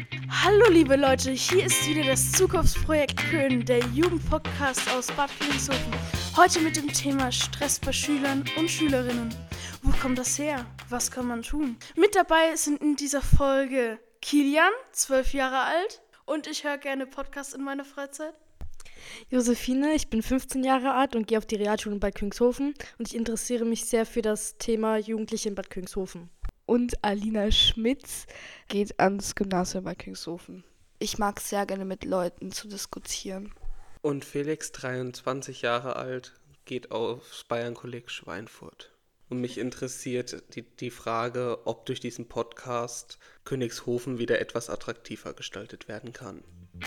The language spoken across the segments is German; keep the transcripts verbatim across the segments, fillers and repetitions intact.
Hallo liebe Leute, hier ist wieder das Zukunftsprojekt Köln, der Jugendpodcast aus Bad Königshofen. Heute mit dem Thema Stress bei Schülern und Schülerinnen. Wo kommt das her? Was kann man tun? Mit dabei sind in dieser Folge Kilian, zwölf Jahre alt, und ich höre gerne Podcasts in meiner Freizeit. Josephine, ich bin fünfzehn Jahre alt und gehe auf die Realschule in Bad Königshofen und ich interessiere mich sehr für das Thema Jugendliche in Bad Königshofen. Und Alina Schmitz geht ans Gymnasium bei Königshofen. Ich mag es sehr gerne mit Leuten zu diskutieren. Und Felix, dreiundzwanzig Jahre alt, geht aufs Bayern-Kolleg Schweinfurt. Und mich interessiert die, die Frage, ob durch diesen Podcast Königshofen wieder etwas attraktiver gestaltet werden kann.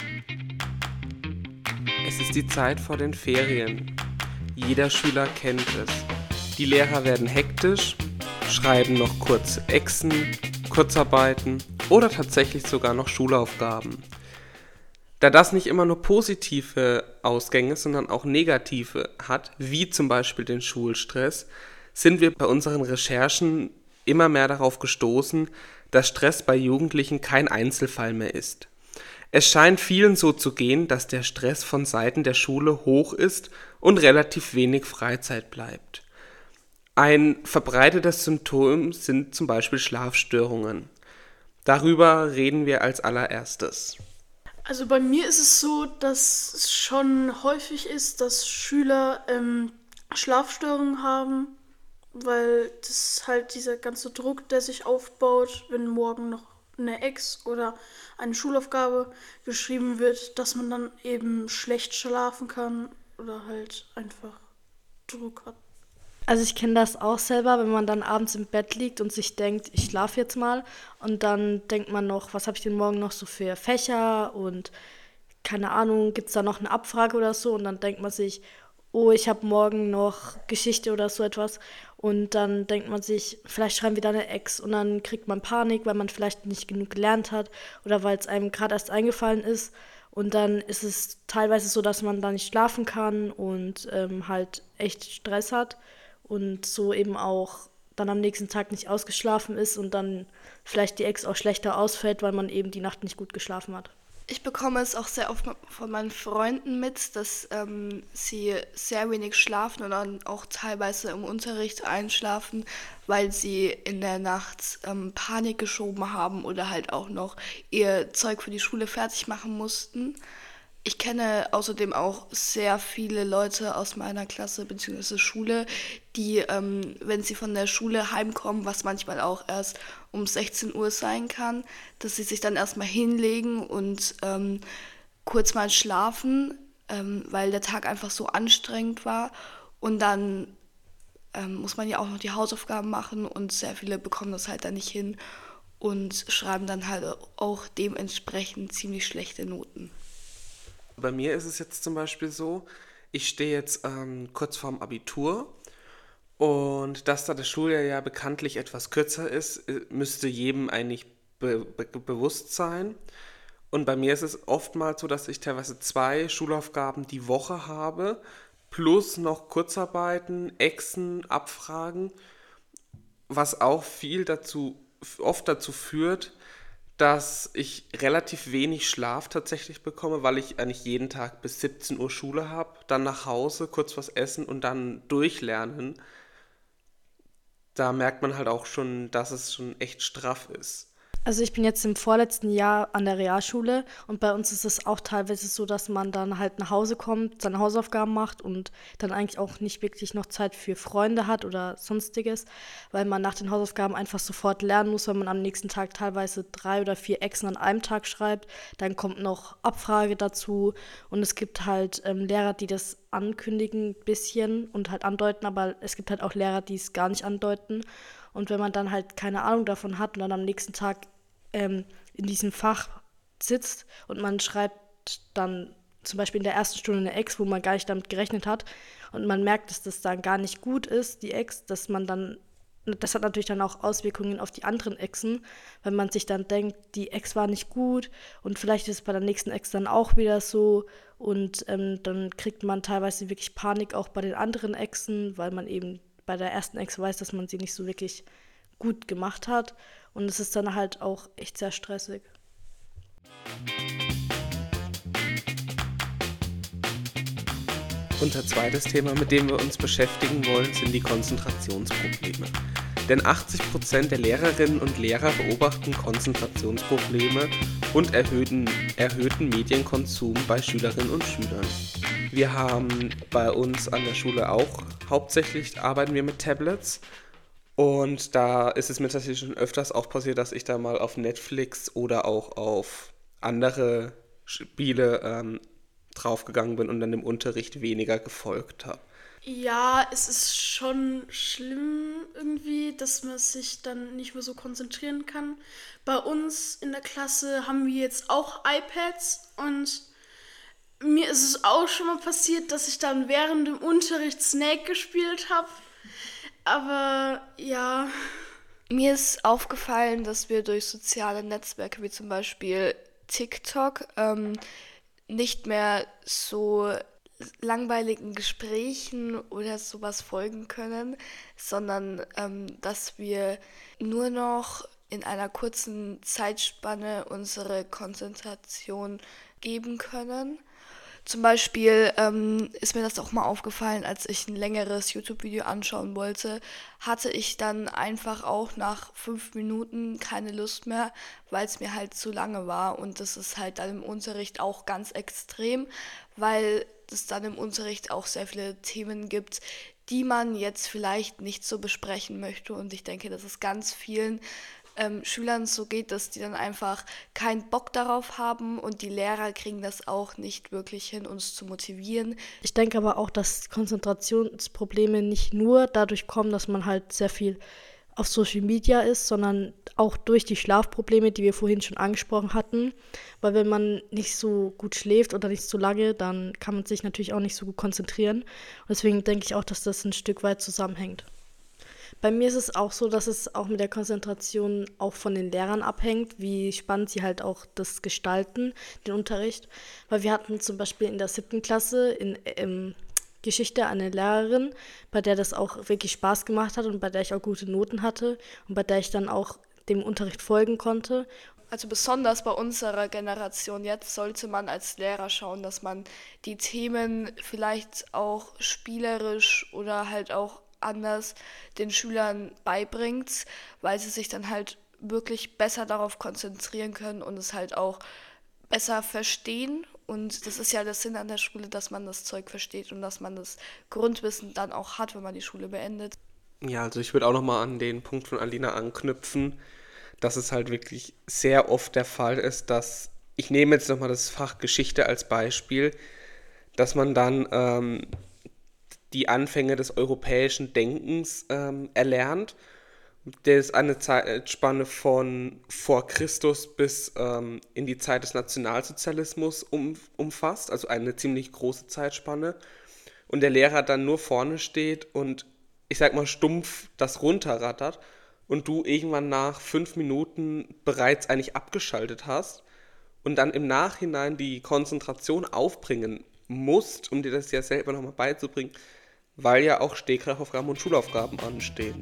Es ist die Zeit vor den Ferien. Jeder Schüler kennt es. Die Lehrer werden hektisch, schreiben noch kurze Exen, Kurzarbeiten oder tatsächlich sogar noch Schulaufgaben. Da das nicht immer nur positive Ausgänge, sondern auch negative hat, wie zum Beispiel den Schulstress, sind wir bei unseren Recherchen immer mehr darauf gestoßen, dass Stress bei Jugendlichen kein Einzelfall mehr ist. Es scheint vielen so zu gehen, dass der Stress von Seiten der Schule hoch ist und relativ wenig Freizeit bleibt. Ein verbreitetes Symptom sind zum Beispiel Schlafstörungen. Darüber reden wir als allererstes. Also bei mir ist es so, dass es schon häufig ist, dass Schüler ähm, Schlafstörungen haben, weil das halt dieser ganze Druck, der sich aufbaut, wenn morgen noch eine Ex oder eine Schulaufgabe geschrieben wird, dass man dann eben schlecht schlafen kann oder halt einfach Druck hat. Also ich kenne das auch selber, wenn man dann abends im Bett liegt und sich denkt, ich schlafe jetzt mal und dann denkt man noch, was habe ich denn morgen noch so für Fächer und keine Ahnung, gibt es da noch eine Abfrage oder so und dann denkt man sich, oh, ich habe morgen noch Geschichte oder so etwas und dann denkt man sich, vielleicht schreiben wir da eine Ex und dann kriegt man Panik, weil man vielleicht nicht genug gelernt hat oder weil es einem gerade erst eingefallen ist und dann ist es teilweise so, dass man da nicht schlafen kann und ähm, halt echt Stress hat und so eben auch dann am nächsten Tag nicht ausgeschlafen ist und dann vielleicht die Ex auch schlechter ausfällt, weil man eben die Nacht nicht gut geschlafen hat. Ich bekomme es auch sehr oft von meinen Freunden mit, dass ähm, sie sehr wenig schlafen und dann auch teilweise im Unterricht einschlafen, weil sie in der Nacht ähm, Panik geschoben haben oder halt auch noch ihr Zeug für die Schule fertig machen mussten. Ich kenne außerdem auch sehr viele Leute aus meiner Klasse bzw. Schule, die, ähm, wenn sie von der Schule heimkommen, was manchmal auch erst um sechzehn Uhr sein kann, dass sie sich dann erstmal hinlegen und ähm, kurz mal schlafen, ähm, weil der Tag einfach so anstrengend war. Und dann ähm, muss man ja auch noch die Hausaufgaben machen und sehr viele bekommen das halt dann nicht hin und schreiben dann halt auch dementsprechend ziemlich schlechte Noten. Bei mir ist es jetzt zum Beispiel so, ich stehe jetzt ähm, kurz vorm Abitur und dass da das Schuljahr ja bekanntlich etwas kürzer ist, müsste jedem eigentlich be- be- bewusst sein. Und bei mir ist es oftmals so, dass ich teilweise zwei Schulaufgaben die Woche habe, plus noch Kurzarbeiten, Exen, Abfragen, was auch viel dazu, oft dazu führt, dass ich relativ wenig Schlaf tatsächlich bekomme, weil ich eigentlich jeden Tag bis siebzehn Uhr Schule habe, dann nach Hause, kurz was essen und dann durchlernen. Da merkt man halt auch schon, dass es schon echt straff ist. Also ich bin jetzt im vorletzten Jahr an der Realschule und bei uns ist es auch teilweise so, dass man dann halt nach Hause kommt, seine Hausaufgaben macht und dann eigentlich auch nicht wirklich noch Zeit für Freunde hat oder sonstiges, weil man nach den Hausaufgaben einfach sofort lernen muss, weil man am nächsten Tag teilweise drei oder vier Exen an einem Tag schreibt. Dann kommt noch Abfrage dazu und es gibt halt ähm, Lehrer, die das ankündigen ein bisschen und halt andeuten, aber es gibt halt auch Lehrer, die es gar nicht andeuten. Und wenn man dann halt keine Ahnung davon hat und dann am nächsten Tag ähm, in diesem Fach sitzt und man schreibt dann zum Beispiel in der ersten Stunde eine Ex, wo man gar nicht damit gerechnet hat und man merkt, dass das dann gar nicht gut ist, die Ex, dass man dann, das hat natürlich dann auch Auswirkungen auf die anderen Exen, wenn man sich dann denkt, die Ex war nicht gut und vielleicht ist es bei der nächsten Ex dann auch wieder so und ähm, dann kriegt man teilweise wirklich Panik auch bei den anderen Exen, weil man eben bei der ersten Ex weiß, dass man sie nicht so wirklich gut gemacht hat. Und es ist dann halt auch echt sehr stressig. Unser zweites Thema, mit dem wir uns beschäftigen wollen, sind die Konzentrationsprobleme. Denn achtzig Prozent der Lehrerinnen und Lehrer beobachten Konzentrationsprobleme und erhöhten, erhöhten Medienkonsum bei Schülerinnen und Schülern. Wir haben bei uns an der Schule auch, hauptsächlich arbeiten wir mit Tablets. Und da ist es mir tatsächlich schon öfters auch passiert, dass ich da mal auf Netflix oder auch auf andere Spiele ähm, draufgegangen bin und dann im Unterricht weniger gefolgt habe. Ja, es ist schon schlimm irgendwie, dass man sich dann nicht mehr so konzentrieren kann. Bei uns in der Klasse haben wir jetzt auch iPads und mir ist es auch schon mal passiert, dass ich dann während dem Unterricht Snake gespielt habe. Aber ja. Mir ist aufgefallen, dass wir durch soziale Netzwerke wie zum Beispiel TikTok ähm, nicht mehr so langweiligen Gesprächen oder sowas folgen können, sondern ähm, dass wir nur noch in einer kurzen Zeitspanne unsere Konzentration geben können. Zum Beispiel ähm, ist mir das auch mal aufgefallen, als ich ein längeres YouTube-Video anschauen wollte, hatte ich dann einfach auch nach fünf Minuten keine Lust mehr, weil es mir halt zu lange war. Und das ist halt dann im Unterricht auch ganz extrem, weil es dann im Unterricht auch sehr viele Themen gibt, die man jetzt vielleicht nicht so besprechen möchte. Und ich denke, dass es ganz vielen ähm, Schülern so geht, dass die dann einfach keinen Bock darauf haben und die Lehrer kriegen das auch nicht wirklich hin, uns zu motivieren. Ich denke aber auch, dass Konzentrationsprobleme nicht nur dadurch kommen, dass man halt sehr viel auf Social Media ist, sondern auch durch die Schlafprobleme, die wir vorhin schon angesprochen hatten. Weil wenn man nicht so gut schläft oder nicht so lange, dann kann man sich natürlich auch nicht so gut konzentrieren. Und deswegen denke ich auch, dass das ein Stück weit zusammenhängt. Bei mir ist es auch so, dass es auch mit der Konzentration auch von den Lehrern abhängt, wie spannend sie halt auch das gestalten, den Unterricht. Weil wir hatten zum Beispiel in der siebten Klasse in, in Geschichte eine Lehrerin, bei der das auch wirklich Spaß gemacht hat und bei der ich auch gute Noten hatte und bei der ich dann auch dem Unterricht folgen konnte. Also besonders bei unserer Generation jetzt sollte man als Lehrer schauen, dass man die Themen vielleicht auch spielerisch oder halt auch anders den Schülern beibringt, weil sie sich dann halt wirklich besser darauf konzentrieren können und es halt auch besser verstehen. Und das ist ja der Sinn an der Schule, dass man das Zeug versteht und dass man das Grundwissen dann auch hat, wenn man die Schule beendet. Ja, also ich würde auch nochmal an den Punkt von Alina anknüpfen, dass es halt wirklich sehr oft der Fall ist, dass, ich nehme jetzt nochmal das Fach Geschichte als Beispiel, dass man dann ähm, die Anfänge des europäischen Denkens ähm, erlernt. Der ist eine Zeitspanne von vor Christus bis ähm, in die Zeit des Nationalsozialismus um, umfasst, also eine ziemlich große Zeitspanne. Und der Lehrer dann nur vorne steht und, ich sag mal, stumpf das runterrattert und du irgendwann nach fünf Minuten bereits eigentlich abgeschaltet hast und dann im Nachhinein die Konzentration aufbringen musst, um dir das ja selber nochmal beizubringen, weil ja auch Stegreifaufgaben und Schulaufgaben anstehen.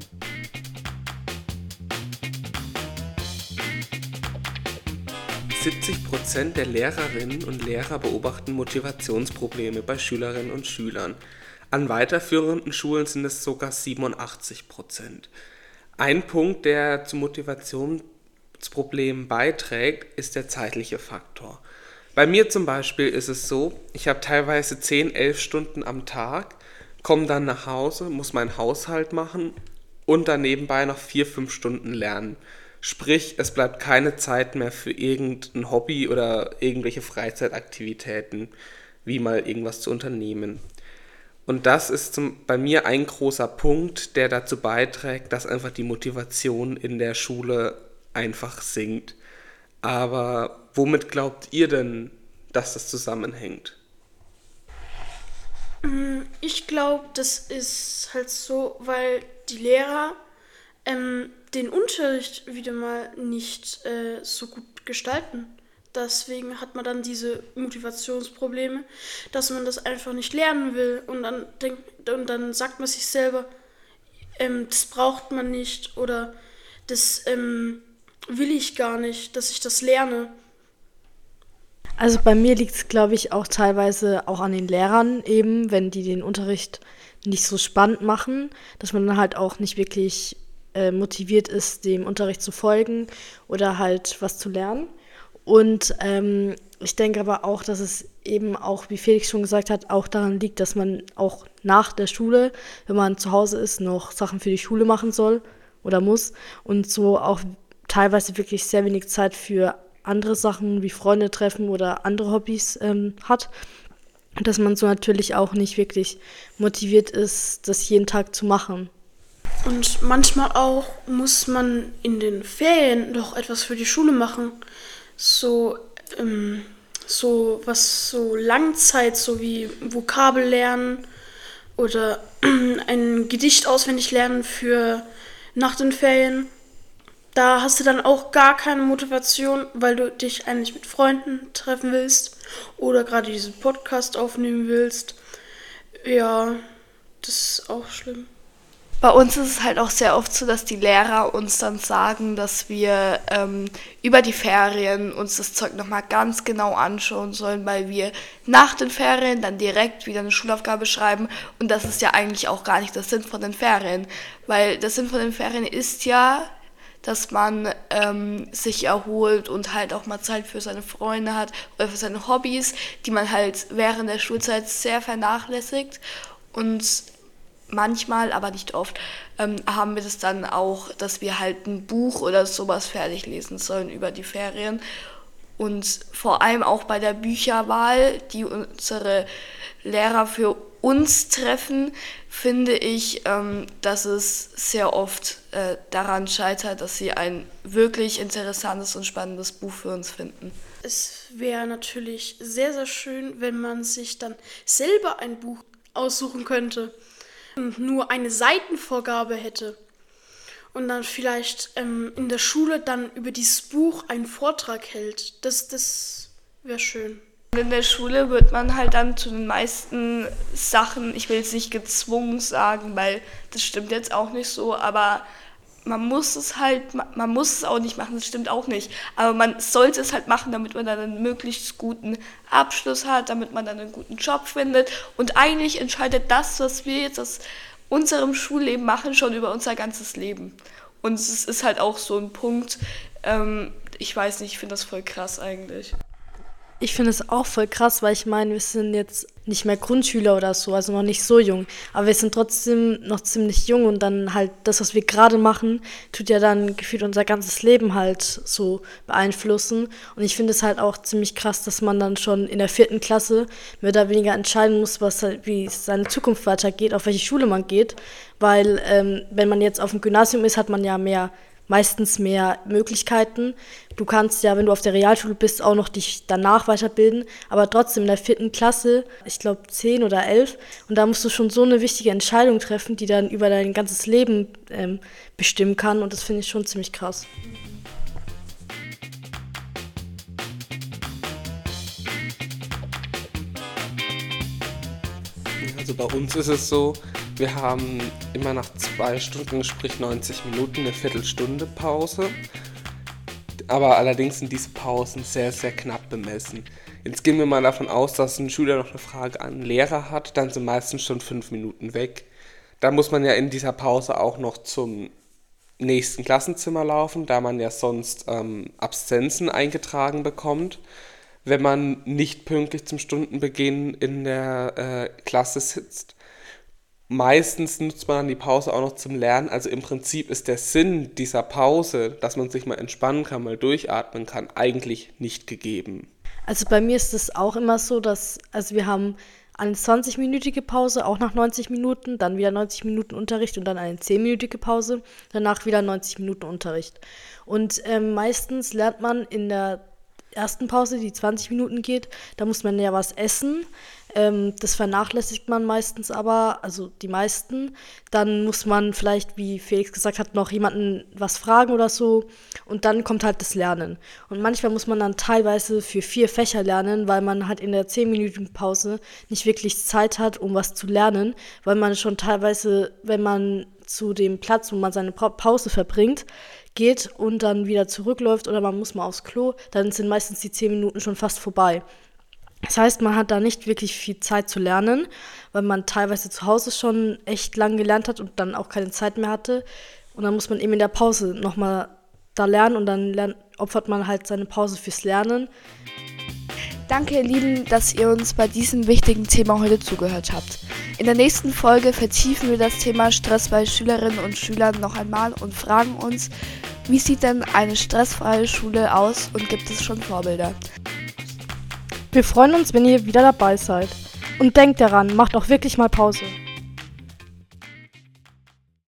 siebzig Prozent der Lehrerinnen und Lehrer beobachten Motivationsprobleme bei Schülerinnen und Schülern. An weiterführenden Schulen sind es sogar siebenundachtzig Prozent. Ein Punkt, der zu Motivationsproblemen beiträgt, ist der zeitliche Faktor. Bei mir zum Beispiel ist es so, ich habe teilweise zehn, elf Stunden am Tag, komme dann nach Hause, muss meinen Haushalt machen und dann nebenbei noch vier, fünf Stunden lernen. Sprich, es bleibt keine Zeit mehr für irgendein Hobby oder irgendwelche Freizeitaktivitäten, wie mal irgendwas zu unternehmen. Und das ist zum, bei mir ein großer Punkt, der dazu beiträgt, dass einfach die Motivation in der Schule einfach sinkt. Aber womit glaubt ihr denn, dass das zusammenhängt? Ich glaube, das ist halt so, weil die Lehrer ähm, den Unterricht wieder mal nicht äh, so gut gestalten. Deswegen hat man dann diese Motivationsprobleme, dass man das einfach nicht lernen will. Und dann, denkt, und dann sagt man sich selber, ähm, das braucht man nicht oder das ähm, will ich gar nicht, dass ich das lerne. Also bei mir liegt es, glaube ich, auch teilweise auch an den Lehrern eben, wenn die den Unterricht nicht so spannend machen, dass man dann halt auch nicht wirklich äh, motiviert ist, dem Unterricht zu folgen oder halt was zu lernen. Und ähm, ich denke aber auch, dass es eben auch, wie Felix schon gesagt hat, auch daran liegt, dass man auch nach der Schule, wenn man zu Hause ist, noch Sachen für die Schule machen soll oder muss und so auch teilweise wirklich sehr wenig Zeit für andere Sachen wie Freunde treffen oder andere Hobbys ähm, hat. Dass man so natürlich auch nicht wirklich motiviert ist, das jeden Tag zu machen. Und manchmal auch muss man in den Ferien doch etwas für die Schule machen. So, ähm, so was so Langzeit, so wie Vokabel lernen oder ein Gedicht auswendig lernen für nach den Ferien. Da hast du dann auch gar keine Motivation, weil du dich eigentlich mit Freunden treffen willst oder gerade diesen Podcast aufnehmen willst. Ja, das ist auch schlimm. Bei uns ist es halt auch sehr oft so, dass die Lehrer uns dann sagen, dass wir ähm, über die Ferien uns das Zeug nochmal ganz genau anschauen sollen, weil wir nach den Ferien dann direkt wieder eine Schulaufgabe schreiben und das ist ja eigentlich auch gar nicht der Sinn von den Ferien, weil der Sinn von den Ferien ist ja, dass man ähm, sich erholt und halt auch mal Zeit für seine Freunde hat oder für seine Hobbys, die man halt während der Schulzeit sehr vernachlässigt. Und manchmal, aber nicht oft, ähm, haben wir das dann auch, dass wir halt ein Buch oder sowas fertig lesen sollen über die Ferien. Und vor allem auch bei der Bücherwahl, die unsere Lehrer für uns treffen, finde ich, ähm, dass es sehr oft äh, daran scheitert, dass sie ein wirklich interessantes und spannendes Buch für uns finden. Es wäre natürlich sehr, sehr schön, wenn man sich dann selber ein Buch aussuchen könnte und nur eine Seitenvorgabe hätte. Und dann vielleicht ähm, in der Schule dann über dieses Buch einen Vortrag hält. Das, das wäre schön. In der Schule wird man halt dann zu den meisten Sachen, ich will jetzt nicht gezwungen sagen, weil das stimmt jetzt auch nicht so, aber man muss es halt, man muss es auch nicht machen, das stimmt auch nicht. Aber man sollte es halt machen, damit man dann einen möglichst guten Abschluss hat, damit man dann einen guten Job findet. Und eigentlich entscheidet das, was wir jetzt aus unserem Schulleben machen, schon über unser ganzes Leben. Und es ist halt auch so ein Punkt, ähm, ich weiß nicht, ich finde das voll krass eigentlich. Ich finde es auch voll krass, weil ich meine, wir sind jetzt nicht mehr Grundschüler oder so, also noch nicht so jung. Aber wir sind trotzdem noch ziemlich jung und dann halt das, was wir gerade machen, tut ja dann gefühlt unser ganzes Leben halt so beeinflussen. Und ich finde es halt auch ziemlich krass, dass man dann schon in der vierten Klasse mehr oder weniger entscheiden muss, was halt, wie seine Zukunft weitergeht, auf welche Schule man geht. Weil ähm, wenn man jetzt auf dem Gymnasium ist, hat man ja mehr meistens mehr Möglichkeiten. Du kannst ja, wenn du auf der Realschule bist, auch noch dich danach weiterbilden, aber trotzdem in der vierten Klasse, ich glaube zehn oder elf, und da musst du schon so eine wichtige Entscheidung treffen, die dann über dein ganzes Leben ähm, bestimmen kann und das finde ich schon ziemlich krass. Also bei uns ist es so, wir haben immer nach zwei Stunden, sprich neunzig Minuten, eine Viertelstunde Pause. Aber allerdings sind diese Pausen sehr, sehr knapp bemessen. Jetzt gehen wir mal davon aus, dass ein Schüler noch eine Frage an einen Lehrer hat, dann sind meistens schon fünf Minuten weg. Da muss man ja in dieser Pause auch noch zum nächsten Klassenzimmer laufen, da man ja sonst ähm, Absenzen eingetragen bekommt, wenn man nicht pünktlich zum Stundenbeginn in der äh, Klasse sitzt. Meistens nutzt man dann die Pause auch noch zum Lernen. Also im Prinzip ist der Sinn dieser Pause, dass man sich mal entspannen kann, mal durchatmen kann, eigentlich nicht gegeben. Also bei mir ist es auch immer so, dass, also wir haben eine zwanzig-minütige Pause, auch nach neunzig Minuten, dann wieder neunzig Minuten Unterricht und dann eine zehn-minütige Pause, danach wieder neunzig Minuten Unterricht. Und ähm, meistens lernt man in der ersten Pause, die zwanzig Minuten geht, da muss man ja was essen. Ähm, das vernachlässigt man meistens aber, also die meisten. Dann muss man vielleicht, wie Felix gesagt hat, noch jemanden was fragen oder so. Und dann kommt halt das Lernen. Und manchmal muss man dann teilweise für vier Fächer lernen, weil man halt in der zehn-minütigen Pause nicht wirklich Zeit hat, um was zu lernen, weil man schon teilweise, wenn man zu dem Platz, wo man seine Pause verbringt, geht und dann wieder zurückläuft oder man muss mal aufs Klo, dann sind meistens die zehn Minuten schon fast vorbei. Das heißt, man hat da nicht wirklich viel Zeit zu lernen, weil man teilweise zu Hause schon echt lang gelernt hat und dann auch keine Zeit mehr hatte. Und dann muss man eben in der Pause nochmal da lernen und dann lernt, opfert man halt seine Pause fürs Lernen. Danke, ihr Lieben, dass ihr uns bei diesem wichtigen Thema heute zugehört habt. In der nächsten Folge vertiefen wir das Thema Stress bei Schülerinnen und Schülern noch einmal und fragen uns, wie sieht denn eine stressfreie Schule aus und gibt es schon Vorbilder? Wir freuen uns, wenn ihr wieder dabei seid. Und denkt daran, macht auch wirklich mal Pause.